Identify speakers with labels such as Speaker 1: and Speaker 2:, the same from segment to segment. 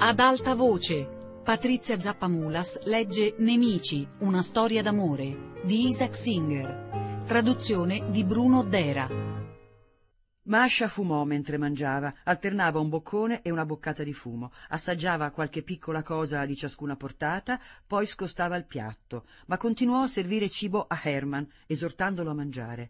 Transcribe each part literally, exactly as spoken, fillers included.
Speaker 1: Ad alta voce, Patrizia Zappamulas legge Nemici, una storia d'amore, di Isaac Singer, traduzione di Bruno Dera.
Speaker 2: Masha fumò mentre mangiava, alternava un boccone e una boccata di fumo, assaggiava qualche piccola cosa di ciascuna portata, poi scostava il piatto, ma continuò a servire cibo a Herman, esortandolo a mangiare.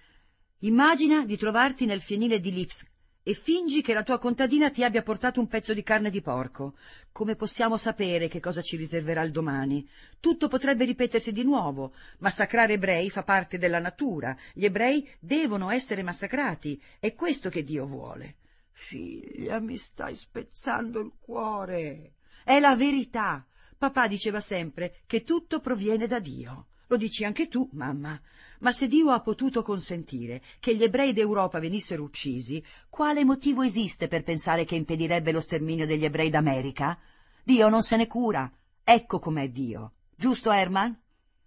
Speaker 2: Immagina di trovarti nel fienile di Lipsk e fingi che la tua contadina ti abbia portato un pezzo di carne di porco. Come possiamo sapere che cosa ci riserverà il domani? Tutto potrebbe ripetersi di nuovo. Massacrare ebrei fa parte della natura. Gli ebrei devono essere massacrati. È questo che Dio vuole. Figlia, mi stai spezzando il cuore. È la verità. Papà diceva sempre che tutto proviene da Dio. Lo dici anche tu, mamma. Ma se Dio ha potuto consentire che gli ebrei d'Europa venissero uccisi, quale motivo esiste per pensare che impedirebbe lo sterminio degli ebrei d'America? Dio non se ne cura. Ecco com'è Dio. Giusto, Herman?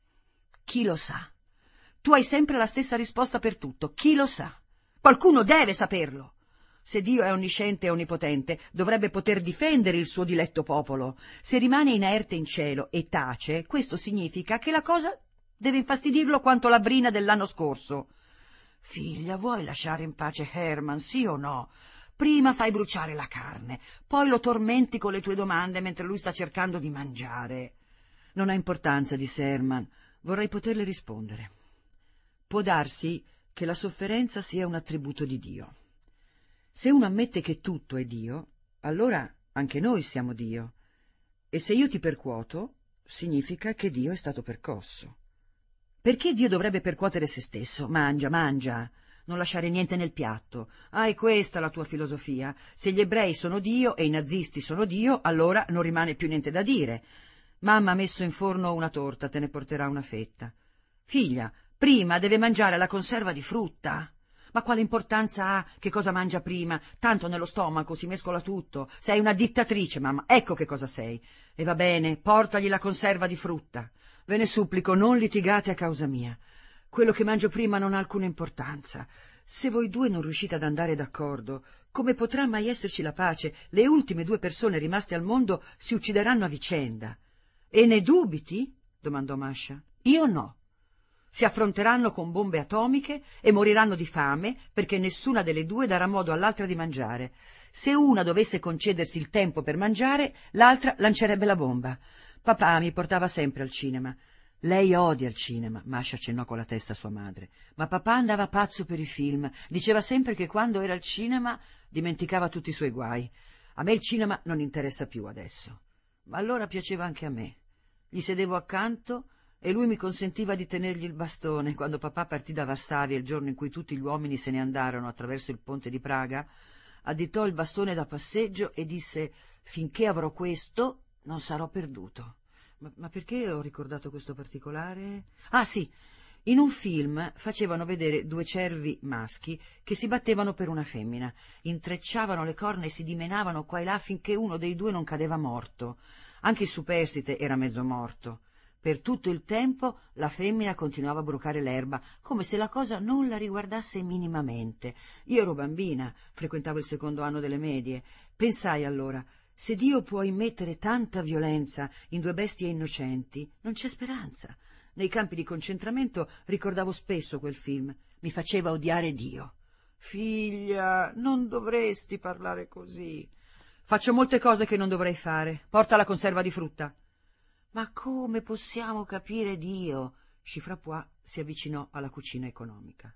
Speaker 2: Chi lo sa? Tu hai sempre la stessa risposta per tutto. Chi lo sa? Qualcuno deve saperlo. Se Dio è onnisciente e onnipotente, dovrebbe poter difendere il suo diletto popolo. Se rimane inerte in cielo e tace, questo significa che la cosa deve infastidirlo quanto la brina dell'anno scorso. Figlia, vuoi lasciare in pace Herman, sì o no? Prima fai bruciare la carne, poi lo tormenti con le tue domande mentre lui sta cercando di mangiare. Non ha importanza, disse Herman. Vorrei poterle rispondere. Può darsi che la sofferenza sia un attributo di Dio. Se uno ammette che tutto è Dio, allora anche noi siamo Dio. E se io ti percuoto, significa che Dio è stato percosso. Perché Dio dovrebbe percuotere se stesso? Mangia, mangia, non lasciare niente nel piatto. Ah, è questa la tua filosofia? Se gli ebrei sono Dio e i nazisti sono Dio, allora non rimane più niente da dire. Mamma ha messo in forno una torta, te ne porterà una fetta. Figlia, prima deve mangiare la conserva di frutta. Ma quale importanza ha che cosa mangia prima? Tanto nello stomaco si mescola tutto. Sei una dittatrice, mamma, ecco che cosa sei. E va bene, portagli la conserva di frutta. Ve ne supplico, non litigate a causa mia. Quello che mangio prima non ha alcuna importanza. Se voi due non riuscite ad andare d'accordo, come potrà mai esserci la pace? Le ultime due persone rimaste al mondo si uccideranno a vicenda. E ne dubiti? Domandò Masha. Io no. Si affronteranno con bombe atomiche e moriranno di fame perché nessuna delle due darà modo all'altra di mangiare. Se una dovesse concedersi il tempo per mangiare, l'altra lancerebbe la bomba. Papà mi portava sempre al cinema. Lei odia il cinema, Masha accennò con la testa a sua madre. Ma papà andava pazzo per i film. Diceva sempre che quando era al cinema dimenticava tutti i suoi guai. A me il cinema non interessa più adesso. Ma allora piaceva anche a me. Gli sedevo accanto e lui mi consentiva di tenergli il bastone. Quando papà partì da Varsavia il giorno in cui tutti gli uomini se ne andarono attraverso il ponte di Praga, additò il bastone da passeggio e disse: «Finché avrò questo, non sarò perduto». Ma, ma perché ho ricordato questo particolare? Ah, sì, in un film facevano vedere due cervi maschi che si battevano per una femmina, intrecciavano le corna e si dimenavano qua e là finché uno dei due non cadeva morto. Anche il superstite era mezzo morto. Per tutto il tempo la femmina continuava a brucare l'erba, come se la cosa non la riguardasse minimamente. Io ero bambina, frequentavo il secondo anno delle medie. Pensai allora: se Dio può immettere tanta violenza in due bestie innocenti, non c'è speranza. Nei campi di concentramento ricordavo spesso quel film. Mi faceva odiare Dio. Figlia, non dovresti parlare così. Faccio molte cose che non dovrei fare. Porta la conserva di frutta. Ma come possiamo capire Dio? Chifrapoix si avvicinò alla cucina economica.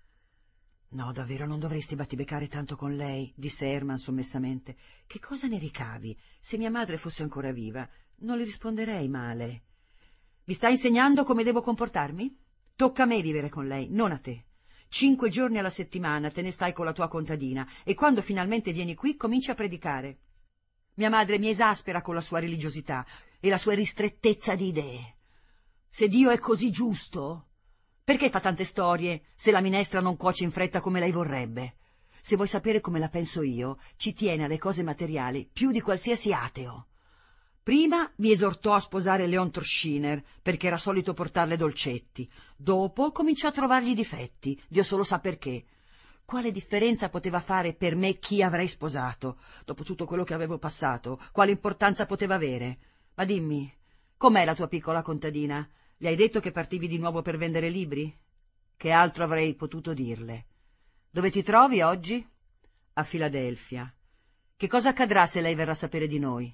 Speaker 2: No, davvero non dovresti battibeccare tanto con lei, disse Herman sommessamente. Che cosa ne ricavi? Se mia madre fosse ancora viva, non le risponderei male. Mi sta insegnando come devo comportarmi? Tocca a me vivere con lei, non a te. Cinque giorni alla settimana te ne stai con la tua contadina e quando finalmente vieni qui cominci a predicare. Mia madre mi esaspera con la sua religiosità e la sua ristrettezza di idee. Se Dio è così giusto, perché fa tante storie se la minestra non cuoce in fretta come lei vorrebbe? Se vuoi sapere come la penso io, ci tiene alle cose materiali più di qualsiasi ateo. Prima mi esortò a sposare Leon Troschiner perché era solito portarle dolcetti. Dopo cominciò a trovargli difetti, Dio solo sa perché. Quale differenza poteva fare per me chi avrei sposato? Dopo tutto quello che avevo passato, quale importanza poteva avere? Ma dimmi, com'è la tua piccola contadina? Le hai detto che partivi di nuovo per vendere libri? Che altro avrei potuto dirle? Dove ti trovi oggi? A Filadelfia. Che cosa accadrà se lei verrà a sapere di noi?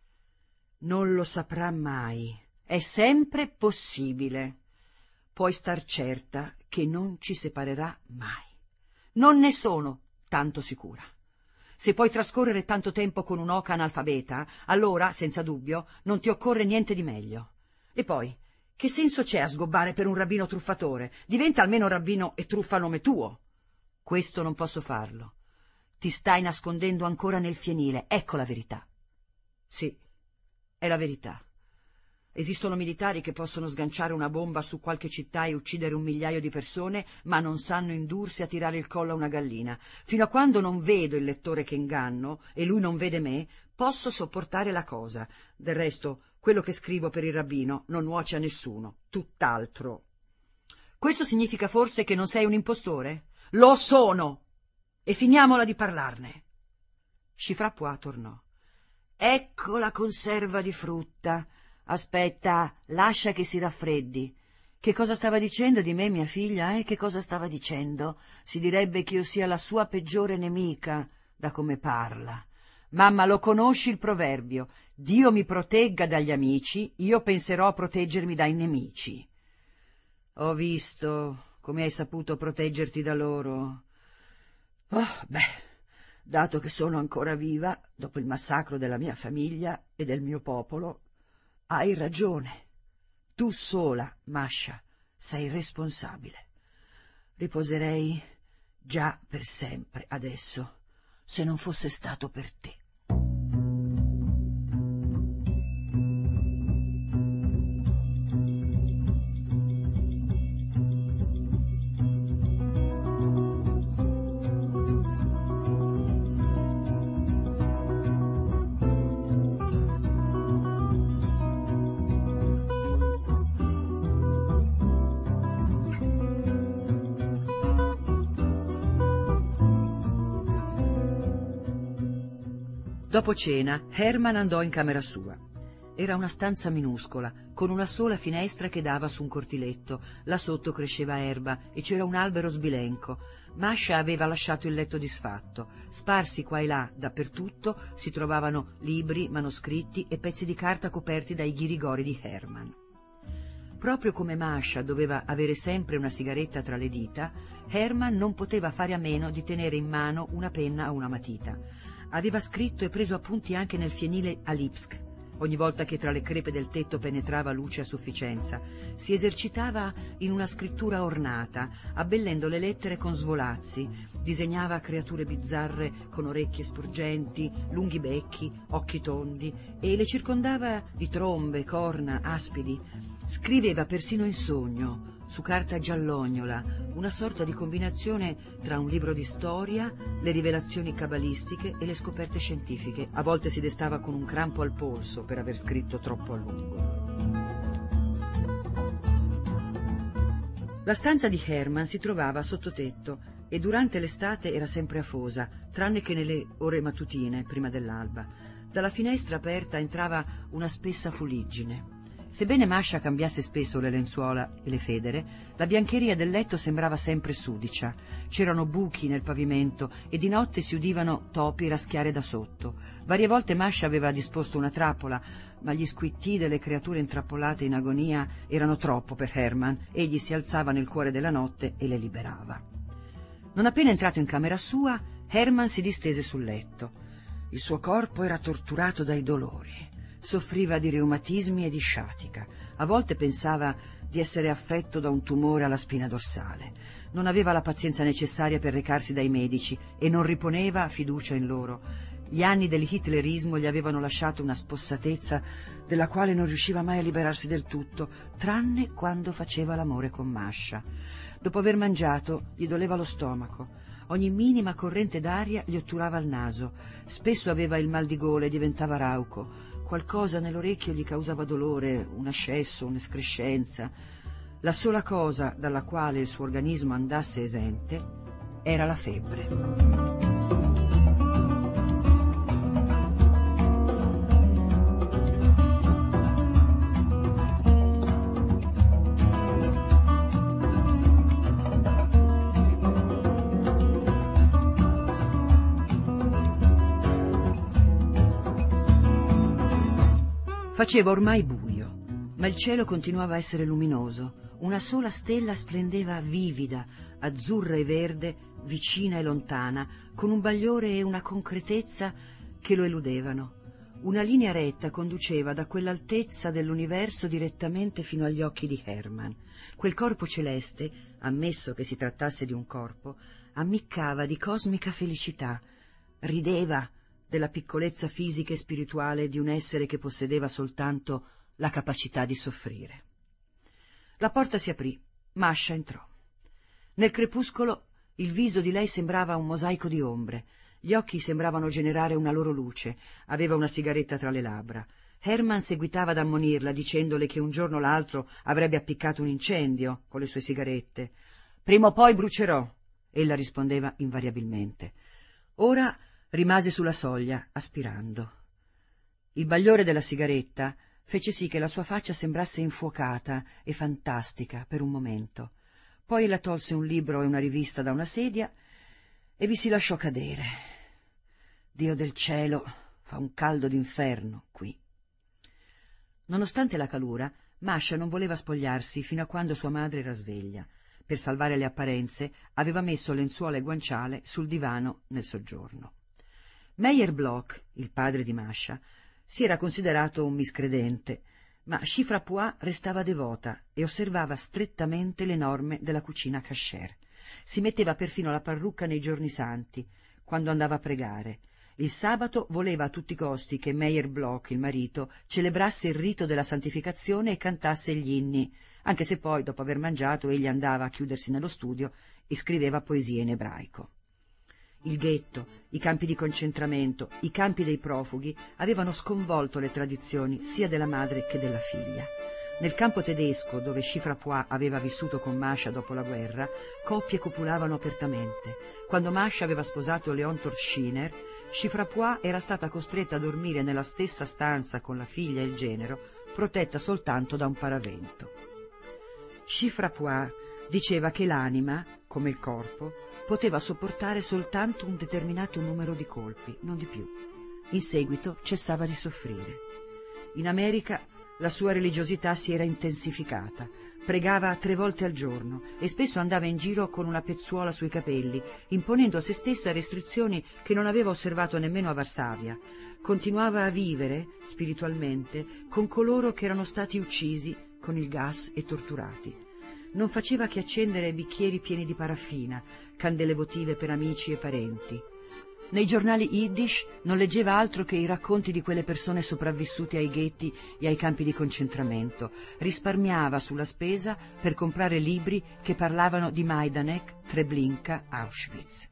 Speaker 2: Non lo saprà mai. È sempre possibile. Puoi star certa che non ci separerà mai. Non ne sono tanto sicura. Se puoi trascorrere tanto tempo con un'oca analfabeta, allora, senza dubbio, non ti occorre niente di meglio. E poi, che senso c'è a sgobbare per un rabbino truffatore? Diventa almeno rabbino e truffa a nome tuo. Questo non posso farlo. Ti stai nascondendo ancora nel fienile, ecco la verità. Sì, è la verità. Esistono militari che possono sganciare una bomba su qualche città e uccidere un migliaio di persone, ma non sanno indursi a tirare il collo a una gallina. Fino a quando non vedo il lettore che inganno, e lui non vede me, posso sopportare la cosa. Del resto, quello che scrivo per il rabbino non nuoce a nessuno, tutt'altro. Questo significa forse che non sei un impostore? Lo sono! E finiamola di parlarne. Scifrappois tornò. Ecco la conserva di frutta. Aspetta, lascia che si raffreddi. Che cosa stava dicendo di me, mia figlia? Eh? Che cosa stava dicendo? Si direbbe che io sia la sua peggiore nemica, da come parla. Mamma, lo conosci il proverbio? Dio mi protegga dagli amici, io penserò a proteggermi dai nemici. Ho visto come hai saputo proteggerti da loro. Oh, beh, dato che sono ancora viva, dopo il massacro della mia famiglia e del mio popolo, hai ragione. Tu sola, Masha, sei responsabile. Riposerei già per sempre adesso, se non fosse stato per te. Dopo cena, Hermann andò in camera sua. Era una stanza minuscola, con una sola finestra che dava su un cortiletto. Là sotto cresceva erba e c'era un albero sbilenco. Masha aveva lasciato il letto disfatto. Sparsi qua e là, dappertutto, si trovavano libri, manoscritti e pezzi di carta coperti dai ghirigori di Hermann. Proprio come Masha doveva avere sempre una sigaretta tra le dita, Hermann non poteva fare a meno di tenere in mano una penna o una matita. Aveva scritto e preso appunti anche nel fienile a Lipsk. Ogni volta che tra le crepe del tetto penetrava luce a sufficienza, si esercitava in una scrittura ornata, abbellendo le lettere con svolazzi, disegnava creature bizzarre con orecchie sporgenti, lunghi becchi, occhi tondi, e le circondava di trombe, corna, aspidi. Scriveva persino in sogno, su carta giallognola, una sorta di combinazione tra un libro di storia, le rivelazioni cabalistiche e le scoperte scientifiche. A volte si destava con un crampo al polso per aver scritto troppo a lungo. La stanza di Hermann si trovava a sottotetto e durante l'estate era sempre afosa, tranne che nelle ore mattutine, prima dell'alba. Dalla finestra aperta entrava una spessa fuliggine. Sebbene Masha cambiasse spesso le lenzuola e le federe, la biancheria del letto sembrava sempre sudicia. C'erano buchi nel pavimento e di notte si udivano topi raschiare da sotto. Varie volte Masha aveva disposto una trappola, ma gli squittii delle creature intrappolate in agonia erano troppo per Hermann. Egli si alzava nel cuore della notte e le liberava. Non appena entrato in camera sua, Hermann si distese sul letto. Il suo corpo era torturato dai dolori. Soffriva di reumatismi e di sciatica. A volte pensava di essere affetto da un tumore alla spina dorsale. Non aveva la pazienza necessaria per recarsi dai medici e non riponeva fiducia in loro. Gli anni dell'hitlerismo gli avevano lasciato una spossatezza della quale non riusciva mai a liberarsi del tutto, tranne quando faceva l'amore con Masha. Dopo aver mangiato gli doleva lo stomaco. Ogni minima corrente d'aria gli otturava il naso. Spesso aveva il mal di gola e diventava rauco. Qualcosa nell'orecchio gli causava dolore, un ascesso, un'escrescenza. La sola cosa dalla quale il suo organismo andasse esente era la febbre. Faceva ormai buio, ma il cielo continuava a essere luminoso. Una sola stella splendeva vivida, azzurra e verde, vicina e lontana, con un bagliore e una concretezza che lo eludevano. Una linea retta conduceva da quell'altezza dell'universo direttamente fino agli occhi di Hermann. Quel corpo celeste, ammesso che si trattasse di un corpo, ammiccava di cosmica felicità, rideva della piccolezza fisica e spirituale di un essere che possedeva soltanto la capacità di soffrire. La porta si aprì, Masha entrò. Nel crepuscolo il viso di lei sembrava un mosaico di ombre, gli occhi sembravano generare una loro luce, aveva una sigaretta tra le labbra. Hermann seguitava ad ammonirla, dicendole che un giorno o l'altro avrebbe appiccato un incendio con le sue sigarette. «Prima o poi brucerò», ella rispondeva invariabilmente. Ora rimase sulla soglia, aspirando. Il bagliore della sigaretta fece sì che la sua faccia sembrasse infuocata e fantastica per un momento. Poi la tolse un libro e una rivista da una sedia e vi si lasciò cadere. Dio del cielo, fa un caldo d'inferno qui. Nonostante la calura, Masha non voleva spogliarsi fino a quando sua madre era sveglia. Per salvare le apparenze aveva messo lenzuola e guanciale sul divano nel soggiorno. Meyer Bloch, il padre di Masha, si era considerato un miscredente, ma Shifra Puah restava devota e osservava strettamente le norme della cucina kasher. Si metteva perfino la parrucca nei giorni santi, quando andava a pregare. Il sabato voleva a tutti i costi che Meyer Bloch, il marito, celebrasse il rito della santificazione e cantasse gli inni, anche se poi, dopo aver mangiato, egli andava a chiudersi nello studio e scriveva poesie in ebraico. Il ghetto, i campi di concentramento, i campi dei profughi avevano sconvolto le tradizioni sia della madre che della figlia. Nel campo tedesco, dove Shifra Puah aveva vissuto con Masha dopo la guerra, coppie copulavano apertamente. Quando Masha aveva sposato Leon Torschiner, Shifra Puah era stata costretta a dormire nella stessa stanza con la figlia e il genero, protetta soltanto da un paravento. Shifra Puah diceva che l'anima, come il corpo, poteva sopportare soltanto un determinato numero di colpi, non di più. In seguito cessava di soffrire. In America la sua religiosità si era intensificata. Pregava tre volte al giorno e spesso andava in giro con una pezzuola sui capelli, imponendo a se stessa restrizioni che non aveva osservato nemmeno a Varsavia. Continuava a vivere, spiritualmente, con coloro che erano stati uccisi con il gas e torturati. Non faceva che accendere bicchieri pieni di paraffina, candele votive per amici e parenti. Nei giornali Yiddish non leggeva altro che i racconti di quelle persone sopravvissute ai ghetti e ai campi di concentramento. Risparmiava sulla spesa per comprare libri che parlavano di Majdanek, Treblinka, Auschwitz.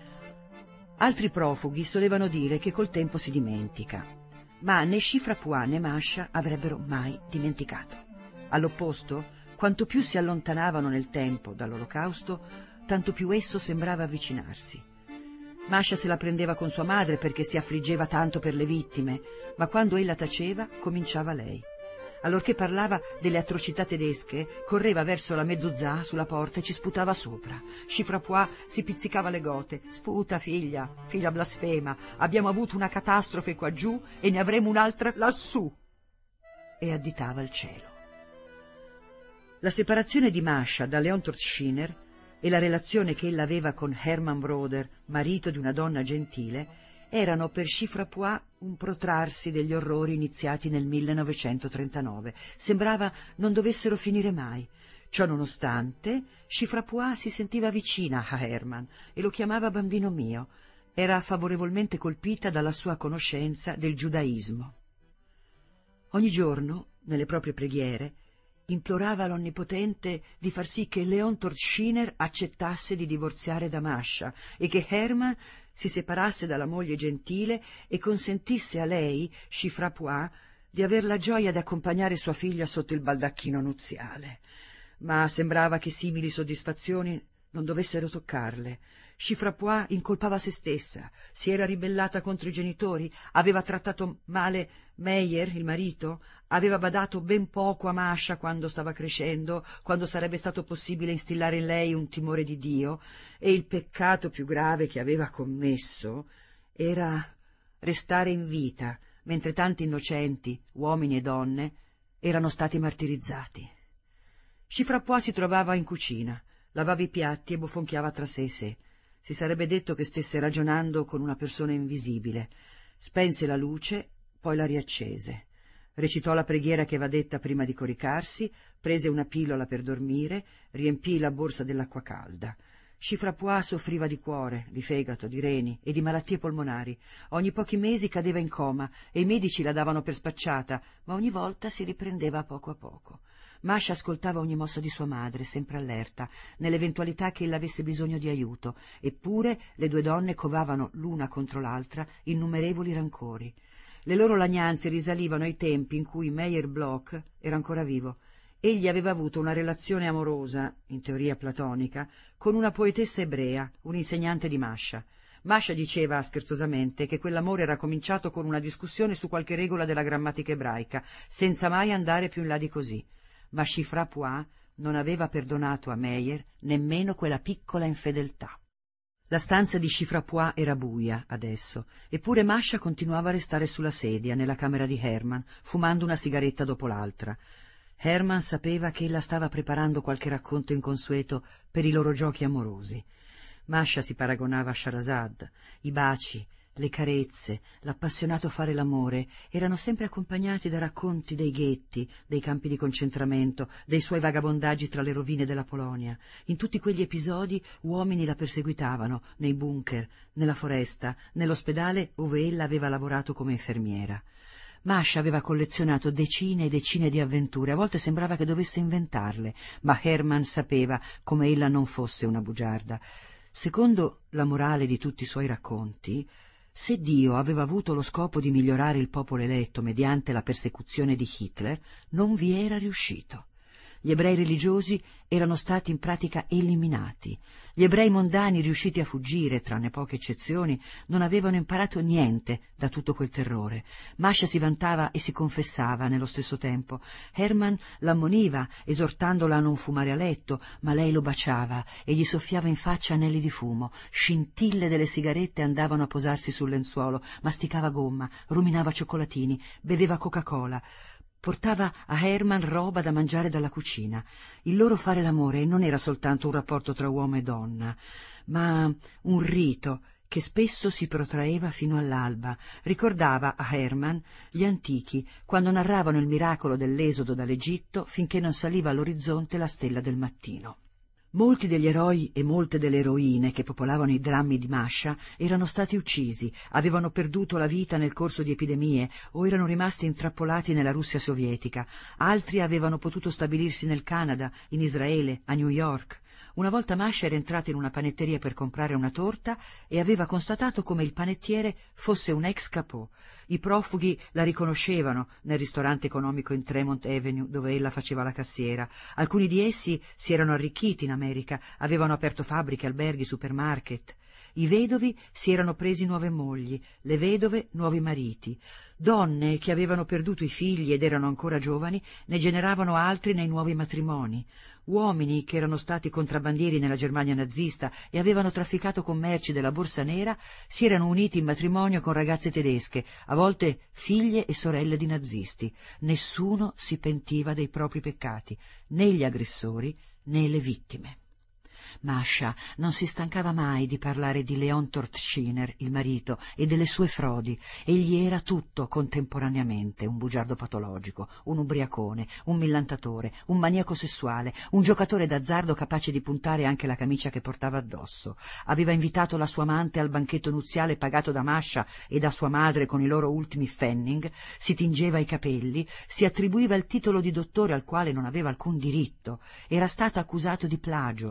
Speaker 2: Altri profughi solevano dire che col tempo si dimentica, ma né Shifra Puah né Masha avrebbero mai dimenticato. All'opposto, quanto più si allontanavano nel tempo dall'Olocausto, tanto più esso sembrava avvicinarsi. Masha se la prendeva con sua madre perché si affliggeva tanto per le vittime, ma quando ella taceva, cominciava lei. Allorché parlava delle atrocità tedesche, correva verso la mezzuzà sulla porta e ci sputava sopra. Shifra Puah si pizzicava le gote. «Sputa, figlia, figlia blasfema, abbiamo avuto una catastrofe qua giù e ne avremo un'altra lassù!» E additava il cielo. La separazione di Masha da Leon Torschiner e la relazione che ella aveva con Hermann Broder, marito di una donna gentile, erano per Shifra Puah un protrarsi degli orrori iniziati nel millenovecentotrentanove. Sembrava non dovessero finire mai. Ciò nonostante, Shifra Puah si sentiva vicina a Hermann e lo chiamava bambino mio. Era favorevolmente colpita dalla sua conoscenza del giudaismo. Ogni giorno, nelle proprie preghiere, implorava l'Onnipotente di far sì che Leon Torschiner accettasse di divorziare da Masha e che Hermann si separasse dalla moglie gentile e consentisse a lei, Shifra Puah, di aver la gioia di accompagnare sua figlia sotto il baldacchino nuziale. Ma sembrava che simili soddisfazioni non dovessero toccarle. Chifrapoix incolpava se stessa, si era ribellata contro i genitori, aveva trattato male Meyer, il marito, aveva badato ben poco a Masha quando stava crescendo, quando sarebbe stato possibile instillare in lei un timore di Dio, e il peccato più grave che aveva commesso era restare in vita, mentre tanti innocenti, uomini e donne, erano stati martirizzati. Chifrapoix si trovava in cucina, lavava i piatti e bofonchiava tra sé e sé. Si sarebbe detto che stesse ragionando con una persona invisibile. Spense la luce, poi la riaccese. Recitò la preghiera che va detta prima di coricarsi, prese una pillola per dormire, riempì la borsa dell'acqua calda. Chifrapoix soffriva di cuore, di fegato, di reni e di malattie polmonari. Ogni pochi mesi cadeva in coma e i medici la davano per spacciata, ma ogni volta si riprendeva a poco a poco. Masha ascoltava ogni mossa di sua madre, sempre allerta, nell'eventualità che ella avesse bisogno di aiuto, eppure le due donne covavano l'una contro l'altra innumerevoli rancori. Le loro lagnanze risalivano ai tempi in cui Meyer Bloch era ancora vivo. Egli aveva avuto una relazione amorosa, in teoria platonica, con una poetessa ebrea, un'insegnante di Masha. Masha diceva scherzosamente che quell'amore era cominciato con una discussione su qualche regola della grammatica ebraica, senza mai andare più in là di così. Ma Chifrapoix non aveva perdonato a Meyer nemmeno quella piccola infedeltà. La stanza di Chifrapoix era buia adesso, eppure Masha continuava a restare sulla sedia nella camera di Hermann, fumando una sigaretta dopo l'altra. Hermann sapeva che ella stava preparando qualche racconto inconsueto per i loro giochi amorosi. Masha si paragonava a Scheherazade, i baci, le carezze, l'appassionato fare l'amore erano sempre accompagnati da racconti dei ghetti, dei campi di concentramento, dei suoi vagabondaggi tra le rovine della Polonia. In tutti quegli episodi uomini la perseguitavano, nei bunker, nella foresta, nell'ospedale ove ella aveva lavorato come infermiera. Masha aveva collezionato decine e decine di avventure, a volte sembrava che dovesse inventarle, ma Hermann sapeva come ella non fosse una bugiarda. Secondo la morale di tutti i suoi racconti, se Dio aveva avuto lo scopo di migliorare il popolo eletto mediante la persecuzione di Hitler, non vi era riuscito. Gli ebrei religiosi erano stati in pratica eliminati. Gli ebrei mondani riusciti a fuggire, tranne poche eccezioni, non avevano imparato niente da tutto quel terrore. Masha si vantava e si confessava nello stesso tempo. Hermann l'ammoniva, esortandola a non fumare a letto, ma lei lo baciava e gli soffiava in faccia anelli di fumo. Scintille delle sigarette andavano a posarsi sul lenzuolo, masticava gomma, ruminava cioccolatini, beveva Coca-Cola. Portava a Hermann roba da mangiare dalla cucina. Il loro fare l'amore non era soltanto un rapporto tra uomo e donna, ma un rito che spesso si protraeva fino all'alba. Ricordava a Hermann gli antichi, quando narravano il miracolo dell'esodo dall'Egitto finché non saliva all'orizzonte la stella del mattino. Molti degli eroi e molte delle eroine che popolavano i drammi di Masha erano stati uccisi, avevano perduto la vita nel corso di epidemie o erano rimasti intrappolati nella Russia sovietica. Altri avevano potuto stabilirsi nel Canada, in Israele, a New York. Una volta Masha era entrata in una panetteria per comprare una torta e aveva constatato come il panettiere fosse un ex capò. I profughi la riconoscevano nel ristorante economico in Tremont Avenue dove ella faceva la cassiera. Alcuni di essi si erano arricchiti in America, avevano aperto fabbriche, alberghi, supermarket. I vedovi si erano presi nuove mogli, le vedove nuovi mariti. Donne che avevano perduto i figli ed erano ancora giovani ne generavano altri nei nuovi matrimoni. Uomini che erano stati contrabbandieri nella Germania nazista e avevano trafficato con merci della borsa nera si erano uniti in matrimonio con ragazze tedesche, a volte figlie e sorelle di nazisti. Nessuno si pentiva dei propri peccati, né gli aggressori né le vittime. Masha non si stancava mai di parlare di Leon Tortschiner, il marito, e delle sue frodi. Egli era tutto contemporaneamente: un bugiardo patologico, un ubriacone, un millantatore, un maniaco sessuale, un giocatore d'azzardo capace di puntare anche la camicia che portava addosso. Aveva invitato la sua amante al banchetto nuziale pagato da Masha e da sua madre con i loro ultimi pfennig, si tingeva i capelli, si attribuiva il titolo di dottore al quale non aveva alcun diritto, era stato accusato di plagio, faceva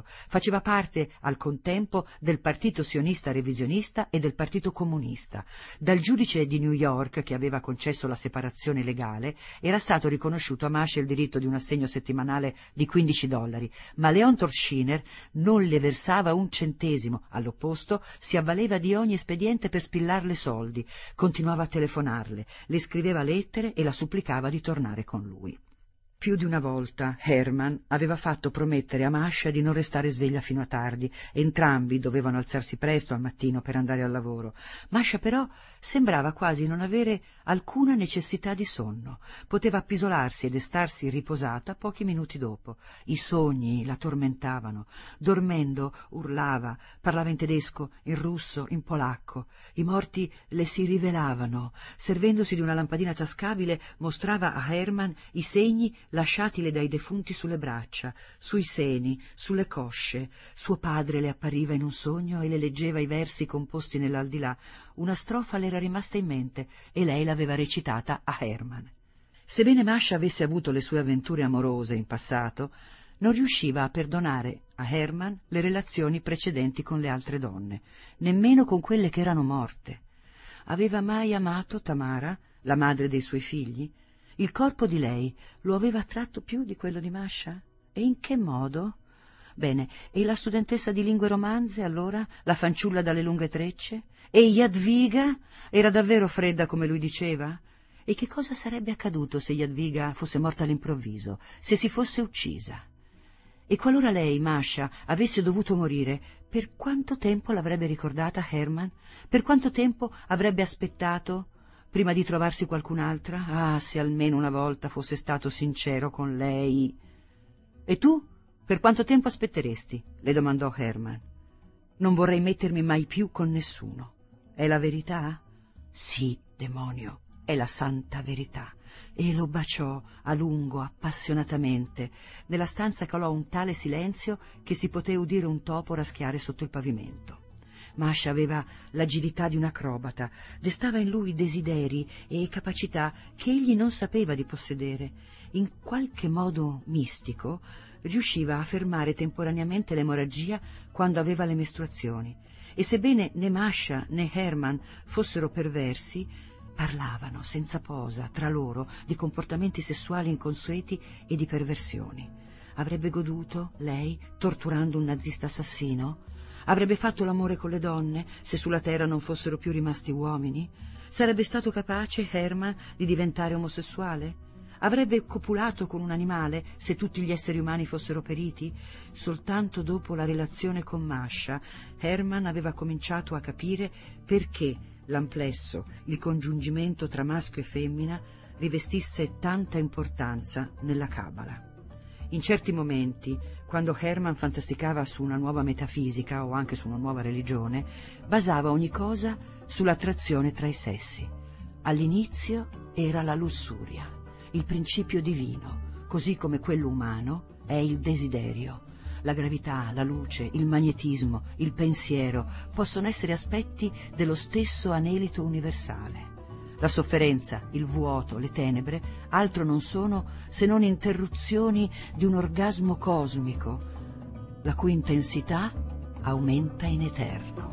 Speaker 2: Faceva parte al contempo del Partito Sionista Revisionista e del Partito Comunista. Dal giudice di New York, che aveva concesso la separazione legale, era stato riconosciuto a Masha il diritto di un assegno settimanale di quindici dollari, ma Leon Torschiner non le versava un centesimo, all'opposto si avvaleva di ogni espediente per spillarle soldi, continuava a telefonarle, le scriveva lettere e la supplicava di tornare con lui. Più di una volta Hermann aveva fatto promettere a Masha di non restare sveglia fino a tardi. Entrambi dovevano alzarsi presto al mattino per andare al lavoro. Masha però sembrava quasi non avere alcuna necessità di sonno. Poteva appisolarsi e destarsi riposata pochi minuti dopo. I sogni la tormentavano. Dormendo urlava, parlava in tedesco, in russo, in polacco. I morti le si rivelavano. Servendosi di una lampadina tascabile mostrava a Hermann i segni lasciatile dai defunti sulle braccia, sui seni, sulle cosce. Suo padre le appariva in un sogno e le leggeva i versi composti nell'aldilà. Una strofa le era rimasta in mente e lei l'aveva recitata a Hermann. Sebbene Masha avesse avuto le sue avventure amorose in passato, non riusciva a perdonare a Hermann le relazioni precedenti con le altre donne, nemmeno con quelle che erano morte. Aveva mai amato Tamara, la madre dei suoi figli? Il corpo di lei lo aveva attratto più di quello di Masha? E in che modo? Bene, e la studentessa di lingue romanze, allora? La fanciulla dalle lunghe trecce? E Jadwiga? Era davvero fredda come lui diceva? E che cosa sarebbe accaduto se Jadwiga fosse morta all'improvviso, se si fosse uccisa? E qualora lei, Masha, avesse dovuto morire, per quanto tempo l'avrebbe ricordata Hermann? Per quanto tempo avrebbe aspettato prima di trovarsi qualcun'altra? Ah, se almeno una volta fosse stato sincero con lei. E tu? Per quanto tempo aspetteresti? Le domandò Hermann. Non vorrei mettermi mai più con nessuno. È la verità? Sì, demonio, è la santa verità. E lo baciò a lungo, appassionatamente. Nella stanza calò un tale silenzio che si poté udire un topo raschiare sotto il pavimento. Masha aveva l'agilità di un acrobata, destava in lui desideri e capacità che egli non sapeva di possedere. In qualche modo mistico riusciva a fermare temporaneamente l'emorragia quando aveva le mestruazioni, e sebbene né Masha né Hermann fossero perversi, parlavano senza posa tra loro di comportamenti sessuali inconsueti e di perversioni. Avrebbe goduto, lei, torturando un nazista assassino? Avrebbe fatto l'amore con le donne se sulla terra non fossero più rimasti uomini? Sarebbe stato capace, Hermann, di diventare omosessuale? Avrebbe copulato con un animale se tutti gli esseri umani fossero periti? Soltanto dopo la relazione con Masha, Hermann aveva cominciato a capire perché l'amplesso, il congiungimento tra maschio e femmina, rivestisse tanta importanza nella Cabala. In certi momenti, quando Hermann fantasticava su una nuova metafisica o anche su una nuova religione, basava ogni cosa sull'attrazione tra i sessi. All'inizio era la lussuria, il principio divino, così come quello umano è il desiderio. La gravità, la luce, il magnetismo, il pensiero possono essere aspetti dello stesso anelito universale. La sofferenza, il vuoto, le tenebre, altro non sono se non interruzioni di un orgasmo cosmico, la cui intensità aumenta in eterno.